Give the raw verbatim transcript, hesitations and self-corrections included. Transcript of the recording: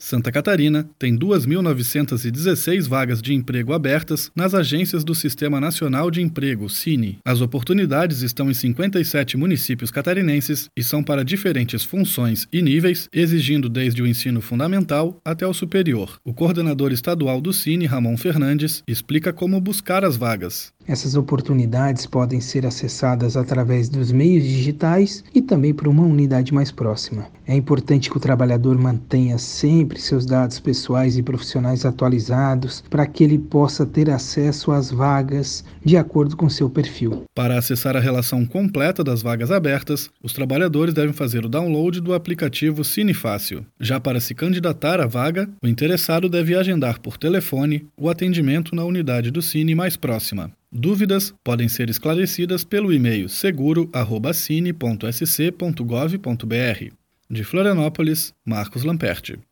Santa Catarina tem duas mil novecentas e dezesseis vagas de emprego abertas nas agências do Sistema Nacional de Emprego, SINE. As oportunidades estão em cinquenta e sete municípios catarinenses e são para diferentes funções e níveis, exigindo desde o ensino fundamental até o superior. O coordenador estadual do SINE, Ramon Fernandes, explica como buscar as vagas. Essas oportunidades podem ser acessadas através dos meios digitais e também por uma unidade mais próxima. É importante que o trabalhador mantenha sempre seus dados pessoais e profissionais atualizados para que ele possa ter acesso às vagas de acordo com seu perfil. Para acessar a relação completa das vagas abertas, os trabalhadores devem fazer o download do aplicativo Sine Fácil. Já para se candidatar à vaga, o interessado deve agendar por telefone o atendimento na unidade do Sine mais próxima. Dúvidas podem ser esclarecidas pelo e-mail seguro arroba sine ponto s c ponto gov ponto b r. De Florianópolis, Marcos Lamperti.